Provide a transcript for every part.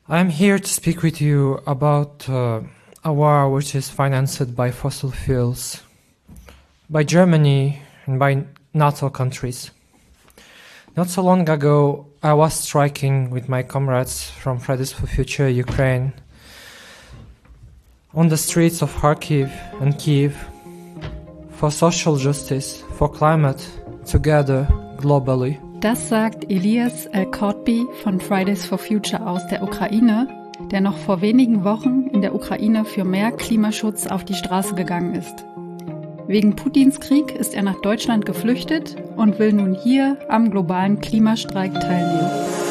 I'm here to speak with you about a war which is financed by fossil fuels, by Germany and by NATO countries. Not so long ago, I was striking with my comrades from Fridays for Future Ukraine on the streets of Kharkiv and Kyiv for social justice, for climate, together, globally. Das sagt Elias El-Kotbi von Fridays for Future aus der Ukraine, der noch vor wenigen Wochen in der Ukraine für mehr Klimaschutz auf die Straße gegangen ist. Wegen Putins Krieg ist er nach Deutschland geflüchtet und will nun hier am globalen Klimastreik teilnehmen.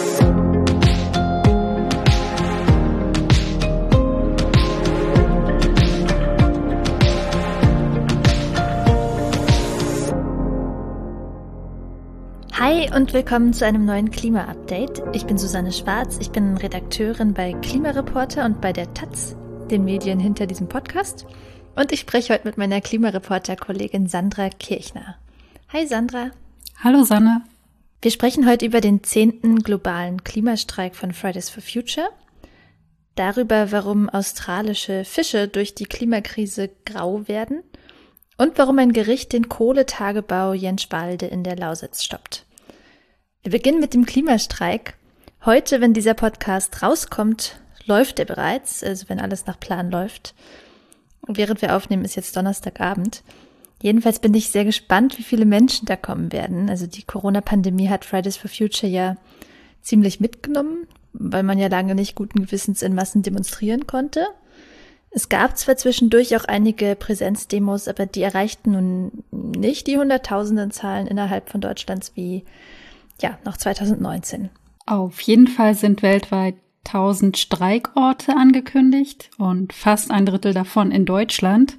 Hi und willkommen zu einem neuen Klima-Update. Ich bin Susanne Schwarz, ich bin Redakteurin bei Klimareporter und bei der taz, den Medien hinter diesem Podcast. Und ich spreche heute mit meiner Klimareporter-Kollegin Sandra Kirchner. Hi Sandra. Hallo Sanne. Wir sprechen heute über den 10. globalen Klimastreik von Fridays for Future, darüber, warum australische Fische durch die Klimakrise grau werden und warum ein Gericht den Kohletagebau Jänschwalde in der Lausitz stoppt. Wir beginnen mit dem Klimastreik. Heute, wenn dieser Podcast rauskommt, läuft er bereits, also wenn alles nach Plan läuft. Und während wir aufnehmen, ist jetzt Donnerstagabend. Jedenfalls bin ich sehr gespannt, wie viele Menschen da kommen werden. Also die Corona-Pandemie hat Fridays for Future ja ziemlich mitgenommen, weil man ja lange nicht guten Gewissens in Massen demonstrieren konnte. Es gab zwar zwischendurch auch einige Präsenzdemos, aber die erreichten nun nicht die Hunderttausendenzahlen innerhalb von Deutschlands wie noch 2019. Auf jeden Fall sind weltweit 1000 Streikorte angekündigt und fast ein Drittel davon in Deutschland.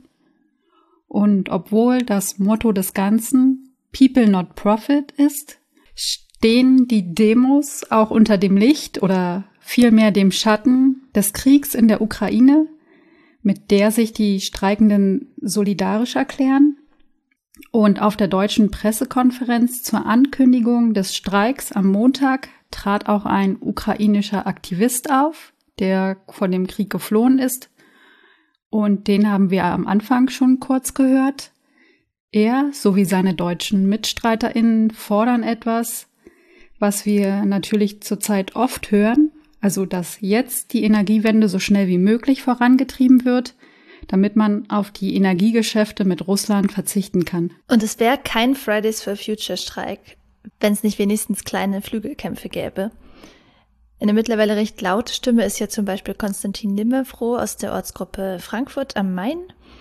Und obwohl das Motto des Ganzen People not Profit ist, stehen die Demos auch unter dem Licht oder vielmehr dem Schatten des Kriegs in der Ukraine, mit der sich die Streikenden solidarisch erklären. Und auf der deutschen Pressekonferenz zur Ankündigung des Streiks am Montag trat auch ein ukrainischer Aktivist auf, der vor dem Krieg geflohen ist. Und den haben wir am Anfang schon kurz gehört. Er sowie seine deutschen MitstreiterInnen fordern etwas, was wir natürlich zurzeit oft hören, also dass jetzt die Energiewende so schnell wie möglich vorangetrieben wird, damit man auf die Energiegeschäfte mit Russland verzichten kann. Und es wäre kein Fridays for Future Streik, wenn es nicht wenigstens kleine Flügelkämpfe gäbe. Eine mittlerweile recht laute Stimme ist ja zum Beispiel Konstantin Nimmerfroh aus der Ortsgruppe Frankfurt am Main,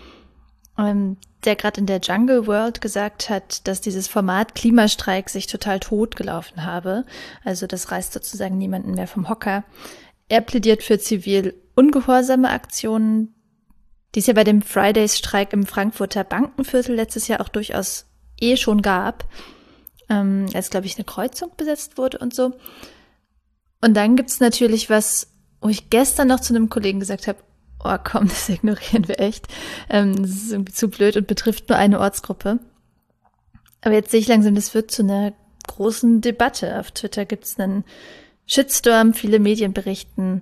der gerade in der Jungle World gesagt hat, dass dieses Format Klimastreik sich total totgelaufen habe. Also das reißt sozusagen niemanden mehr vom Hocker. Er plädiert für zivil ungehorsame Aktionen, die es ja bei dem Fridays-Streik im Frankfurter Bankenviertel letztes Jahr auch durchaus schon gab, als, glaube ich, eine Kreuzung besetzt wurde und so. Und dann gibt's natürlich was, wo ich gestern noch zu einem Kollegen gesagt habe, oh komm, das ignorieren wir echt. Das ist irgendwie zu blöd und betrifft nur eine Ortsgruppe. Aber jetzt sehe ich langsam, das wird zu einer großen Debatte. Auf Twitter gibt's einen Shitstorm, viele Medien berichten.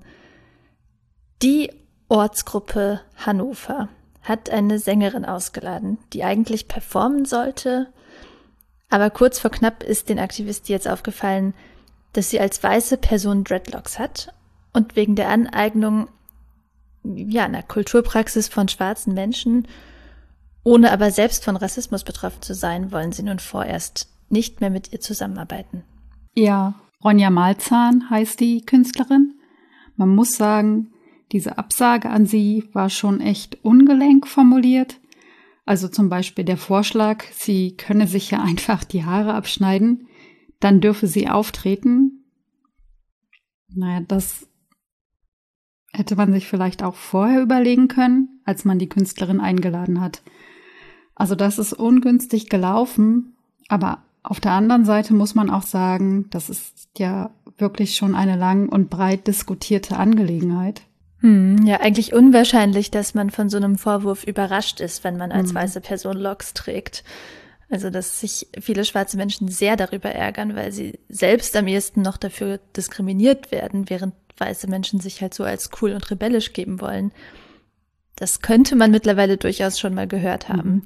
Die Ortsgruppe Hannover hat eine Sängerin ausgeladen, die eigentlich performen sollte, aber kurz vor knapp ist den Aktivisten jetzt aufgefallen, dass sie als weiße Person Dreadlocks hat und wegen der Aneignung einer Kulturpraxis von schwarzen Menschen, ohne aber selbst von Rassismus betroffen zu sein, wollen sie nun vorerst nicht mehr mit ihr zusammenarbeiten. Ja, Ronja Malzahn heißt die Künstlerin. Man muss sagen, diese Absage an sie war schon echt ungelenk formuliert. Also zum Beispiel der Vorschlag, sie könne sich ja einfach die Haare abschneiden, dann dürfe sie auftreten. Naja, das hätte man sich vielleicht auch vorher überlegen können, als man die Künstlerin eingeladen hat. Also das ist ungünstig gelaufen, aber auf der anderen Seite muss man auch sagen, das ist ja wirklich schon eine lang und breit diskutierte Angelegenheit. Ja, eigentlich unwahrscheinlich, dass man von so einem Vorwurf überrascht ist, wenn man als weiße Person Locks trägt. Also, dass sich viele schwarze Menschen sehr darüber ärgern, weil sie selbst am ehesten noch dafür diskriminiert werden, während weiße Menschen sich halt so als cool und rebellisch geben wollen. Das könnte man mittlerweile durchaus schon mal gehört haben.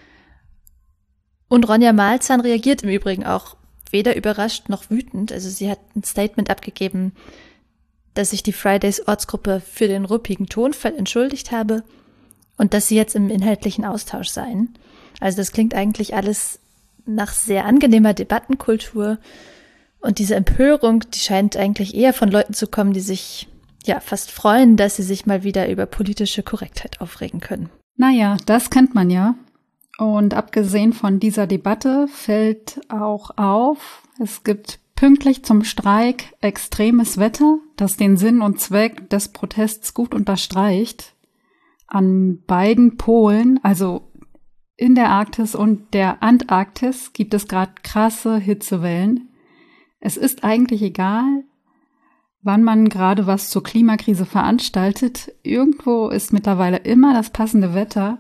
Und Ronja Malzahn reagiert im Übrigen auch weder überrascht noch wütend. Also sie hat ein Statement abgegeben, dass sich die Fridays-Ortsgruppe für den ruppigen Tonfall entschuldigt habe und dass sie jetzt im inhaltlichen Austausch seien. Also das klingt eigentlich alles nach sehr angenehmer Debattenkultur. Und diese Empörung, die scheint eigentlich eher von Leuten zu kommen, die sich fast freuen, dass sie sich mal wieder über politische Korrektheit aufregen können. Naja, das kennt man ja. Und abgesehen von dieser Debatte fällt auch auf, es gibt pünktlich zum Streik extremes Wetter, das den Sinn und Zweck des Protests gut unterstreicht. An beiden Polen, also in der Arktis und der Antarktis, gibt es gerade krasse Hitzewellen. Es ist eigentlich egal, wann man gerade was zur Klimakrise veranstaltet. Irgendwo ist mittlerweile immer das passende Wetter.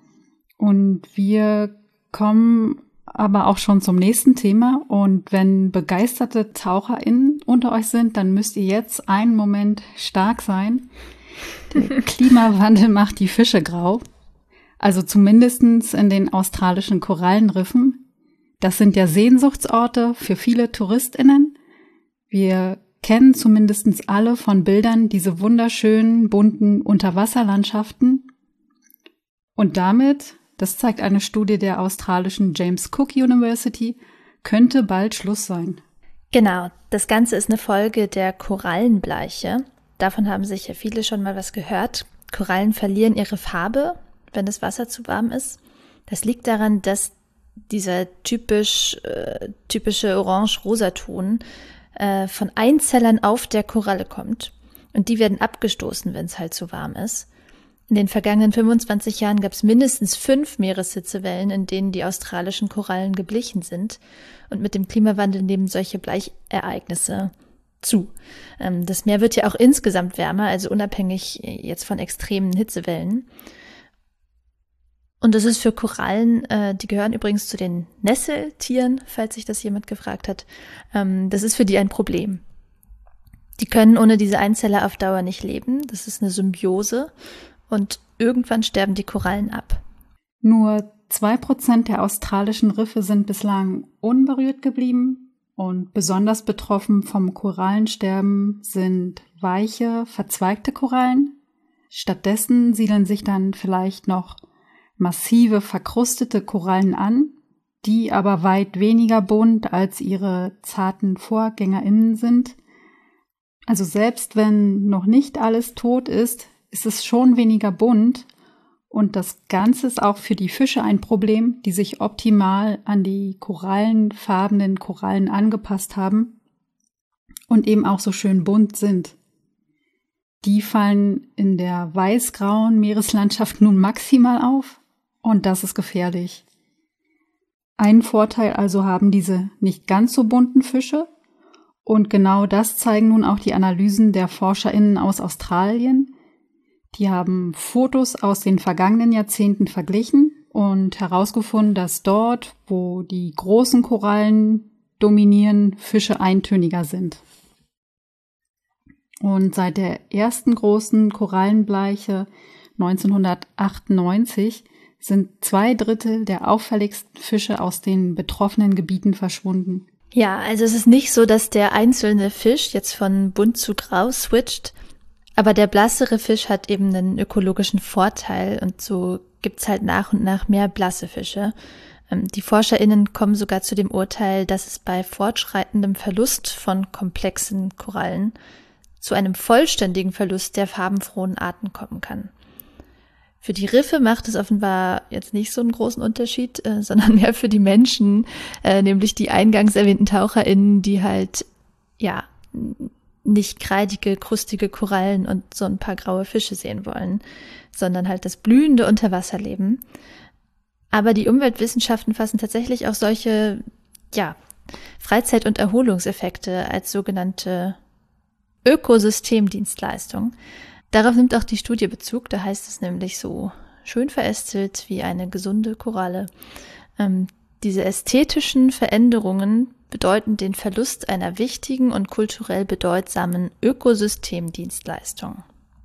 Und wir kommen aber auch schon zum nächsten Thema. Und wenn begeisterte TaucherInnen unter euch sind, dann müsst ihr jetzt einen Moment stark sein. Der Klimawandel macht die Fische grau. Also zumindestens in den australischen Korallenriffen. Das sind ja Sehnsuchtsorte für viele TouristInnen. Wir kennen zumindest alle von Bildern diese wunderschönen, bunten Unterwasserlandschaften. Und damit, das zeigt eine Studie der australischen James Cook University, könnte bald Schluss sein. Genau, das Ganze ist eine Folge der Korallenbleiche. Davon haben sicher viele schon mal was gehört. Korallen verlieren ihre Farbe, wenn das Wasser zu warm ist. Das liegt daran, dass dieser typische orange-rosa-Ton von Einzellern auf der Koralle kommt. Und die werden abgestoßen, wenn es halt zu warm ist. In den vergangenen 25 Jahren gab es mindestens 5 Meereshitzewellen, in denen die australischen Korallen geblichen sind. Und mit dem Klimawandel nehmen solche Bleichereignisse zu. Das Meer wird ja auch insgesamt wärmer, also unabhängig jetzt von extremen Hitzewellen. Und das ist für Korallen, die gehören übrigens zu den Nesseltieren, falls sich das jemand gefragt hat, das ist für die ein Problem. Die können ohne diese Einzeller auf Dauer nicht leben, das ist eine Symbiose und irgendwann sterben die Korallen ab. Nur 2% der australischen Riffe sind bislang unberührt geblieben und besonders betroffen vom Korallensterben sind weiche, verzweigte Korallen. Stattdessen siedeln sich dann vielleicht noch massive, verkrustete Korallen an, die aber weit weniger bunt als ihre zarten VorgängerInnen sind. Also selbst wenn noch nicht alles tot ist, ist es schon weniger bunt und das Ganze ist auch für die Fische ein Problem, die sich optimal an die korallenfarbenen Korallen angepasst haben und eben auch so schön bunt sind. Die fallen in der weiß-grauen Meereslandschaft nun maximal auf. Und das ist gefährlich. Einen Vorteil also haben diese nicht ganz so bunten Fische. Und genau das zeigen nun auch die Analysen der ForscherInnen aus Australien. Die haben Fotos aus den vergangenen Jahrzehnten verglichen und herausgefunden, dass dort, wo die großen Korallen dominieren, Fische eintöniger sind. Und seit der ersten großen Korallenbleiche 1998 sind 2/3 der auffälligsten Fische aus den betroffenen Gebieten verschwunden. Ja, also es ist nicht so, dass der einzelne Fisch jetzt von bunt zu grau switcht, aber der blassere Fisch hat eben einen ökologischen Vorteil und so gibt's halt nach und nach mehr blasse Fische. Die ForscherInnen kommen sogar zu dem Urteil, dass es bei fortschreitendem Verlust von komplexen Korallen zu einem vollständigen Verlust der farbenfrohen Arten kommen kann. Für die Riffe macht es offenbar jetzt nicht so einen großen Unterschied, sondern mehr für die Menschen, nämlich die eingangs erwähnten TaucherInnen, die halt, nicht kreidige, krustige Korallen und so ein paar graue Fische sehen wollen, sondern halt das blühende Unterwasserleben. Aber die Umweltwissenschaften fassen tatsächlich auch solche, Freizeit- und Erholungseffekte als sogenannte Ökosystemdienstleistung. Darauf nimmt auch die Studie Bezug, da heißt es nämlich so schön verästelt wie eine gesunde Koralle. Diese ästhetischen Veränderungen bedeuten den Verlust einer wichtigen und kulturell bedeutsamen Ökosystemdienstleistung.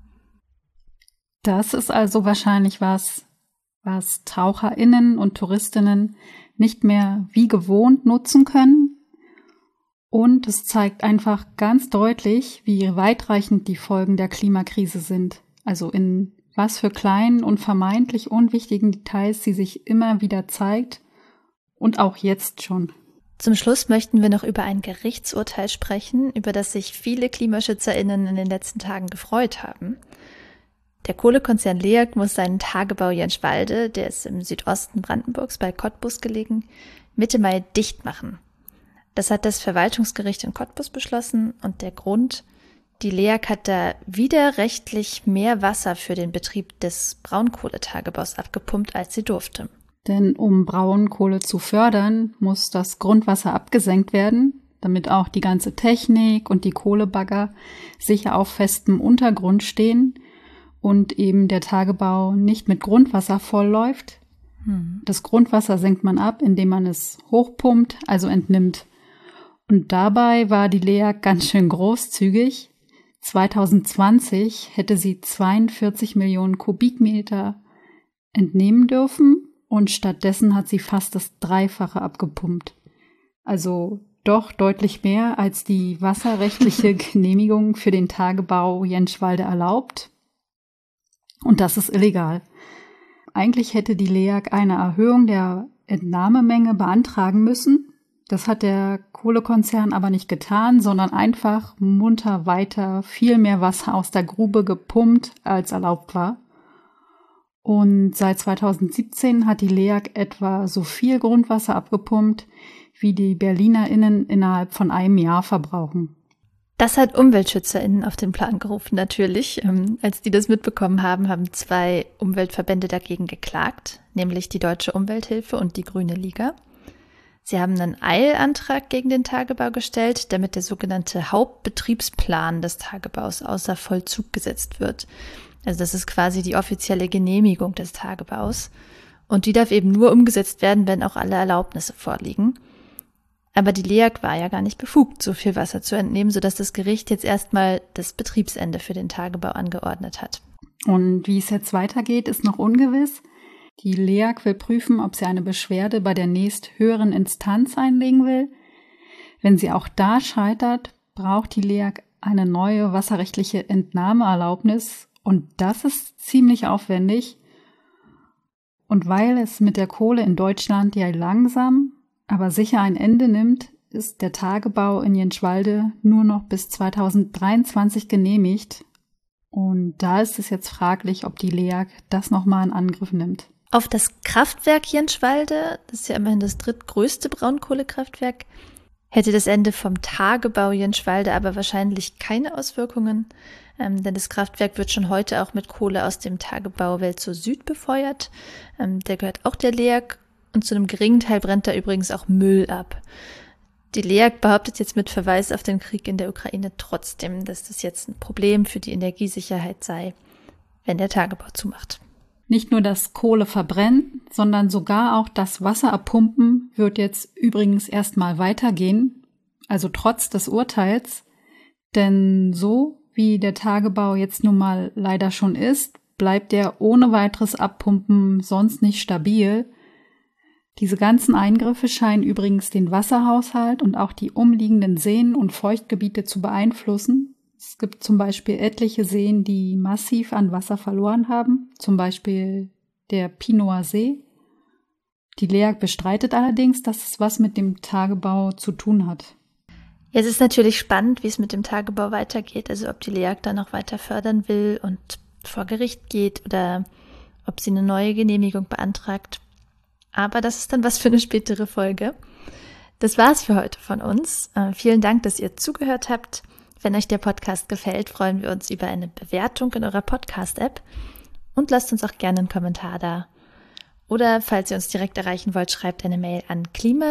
Das ist also wahrscheinlich was TaucherInnen und TouristInnen nicht mehr wie gewohnt nutzen können. Und es zeigt einfach ganz deutlich, wie weitreichend die Folgen der Klimakrise sind. Also in was für kleinen und vermeintlich unwichtigen Details sie sich immer wieder zeigt und auch jetzt schon. Zum Schluss möchten wir noch über ein Gerichtsurteil sprechen, über das sich viele KlimaschützerInnen in den letzten Tagen gefreut haben. Der Kohlekonzern LEAG muss seinen Tagebau Jänschwalde, der ist im Südosten Brandenburgs bei Cottbus gelegen, Mitte Mai dicht machen. Das hat das Verwaltungsgericht in Cottbus beschlossen und der Grund: die LEAG hat da widerrechtlich mehr Wasser für den Betrieb des Braunkohletagebaus abgepumpt, als sie durfte. Denn um Braunkohle zu fördern, muss das Grundwasser abgesenkt werden, damit auch die ganze Technik und die Kohlebagger sicher auf festem Untergrund stehen und eben der Tagebau nicht mit Grundwasser vollläuft. Das Grundwasser senkt man ab, indem man es hochpumpt, also entnimmt. Und dabei war die LEAG ganz schön großzügig. 2020 hätte sie 42 Millionen Kubikmeter entnehmen dürfen und stattdessen hat sie fast das Dreifache abgepumpt. Also doch deutlich mehr, als die wasserrechtliche Genehmigung für den Tagebau Jänschwalde erlaubt. Und das ist illegal. Eigentlich hätte die LEAG eine Erhöhung der Entnahmemenge beantragen müssen. Das hat der Kohlekonzern aber nicht getan, sondern einfach munter weiter viel mehr Wasser aus der Grube gepumpt, als erlaubt war. Und seit 2017 hat die LEAG etwa so viel Grundwasser abgepumpt, wie die BerlinerInnen innerhalb von einem Jahr verbrauchen. Das hat UmweltschützerInnen auf den Plan gerufen, natürlich. Als die das mitbekommen haben, haben 2 Umweltverbände dagegen geklagt, nämlich die Deutsche Umwelthilfe und die Grüne Liga. Sie haben einen Eilantrag gegen den Tagebau gestellt, damit der sogenannte Hauptbetriebsplan des Tagebaus außer Vollzug gesetzt wird. Also das ist quasi die offizielle Genehmigung des Tagebaus. Und die darf eben nur umgesetzt werden, wenn auch alle Erlaubnisse vorliegen. Aber die LEAG war ja gar nicht befugt, so viel Wasser zu entnehmen, sodass das Gericht jetzt erstmal das Betriebsende für den Tagebau angeordnet hat. Und wie es jetzt weitergeht, ist noch ungewiss. Die LEAG will prüfen, ob sie eine Beschwerde bei der nächsthöheren Instanz einlegen will. Wenn sie auch da scheitert, braucht die LEAG eine neue wasserrechtliche Entnahmeerlaubnis und das ist ziemlich aufwendig. Und weil es mit der Kohle in Deutschland ja langsam, aber sicher ein Ende nimmt, ist der Tagebau in Jänschwalde nur noch bis 2023 genehmigt. Und da ist es jetzt fraglich, ob die LEAG das nochmal in Angriff nimmt. Auf das Kraftwerk Jänschwalde, das ist ja immerhin das drittgrößte Braunkohlekraftwerk, hätte das Ende vom Tagebau Jänschwalde aber wahrscheinlich keine Auswirkungen, denn das Kraftwerk wird schon heute auch mit Kohle aus dem Tagebau Welzow Süd befeuert. Der gehört auch der LEAG und zu einem geringen Teil brennt da übrigens auch Müll ab. Die LEAG behauptet jetzt mit Verweis auf den Krieg in der Ukraine trotzdem, dass das jetzt ein Problem für die Energiesicherheit sei, wenn der Tagebau zumacht. Nicht nur das Kohle verbrennen, sondern sogar auch das Wasser abpumpen wird jetzt übrigens erstmal weitergehen, also trotz des Urteils. Denn so wie der Tagebau jetzt nun mal leider schon ist, bleibt er ohne weiteres Abpumpen sonst nicht stabil. Diese ganzen Eingriffe scheinen übrigens den Wasserhaushalt und auch die umliegenden Seen und Feuchtgebiete zu beeinflussen. Es gibt zum Beispiel etliche Seen, die massiv an Wasser verloren haben, zum Beispiel der Pinoer See. Die LEAG bestreitet allerdings, dass es was mit dem Tagebau zu tun hat. Jetzt ist natürlich spannend, wie es mit dem Tagebau weitergeht, also ob die LEAG da noch weiter fördern will und vor Gericht geht oder ob sie eine neue Genehmigung beantragt. Aber das ist dann was für eine spätere Folge. Das war's für heute von uns. Vielen Dank, dass ihr zugehört habt. Wenn euch der Podcast gefällt, freuen wir uns über eine Bewertung in eurer Podcast-App und lasst uns auch gerne einen Kommentar da. Oder falls ihr uns direkt erreichen wollt, schreibt eine Mail an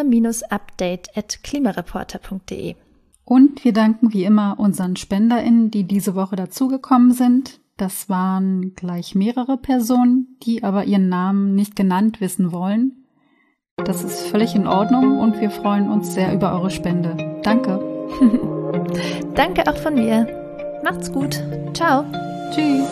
klima-update@klimareporter.de. Und wir danken wie immer unseren SpenderInnen, die diese Woche dazugekommen sind. Das waren gleich mehrere Personen, die aber ihren Namen nicht genannt wissen wollen. Das ist völlig in Ordnung und wir freuen uns sehr über eure Spende. Danke. Danke auch von mir. Macht's gut. Ciao. Tschüss.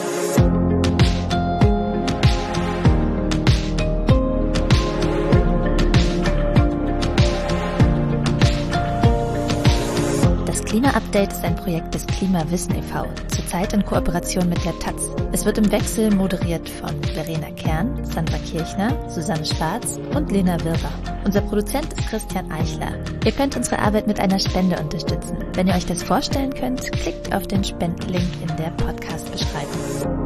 Das Klima-Update ist ein Projekt des Klimawissen e.V., zurzeit in Kooperation mit der taz. Es wird im Wechsel moderiert von Verena Kern, Sandra Kirchner, Susanne Schwarz und Lena Wirber. Unser Produzent ist Christian Eichler. Ihr könnt unsere Arbeit mit einer Spende unterstützen. Wenn ihr euch das vorstellen könnt, klickt auf den Spendenlink in der Podcast-Beschreibung.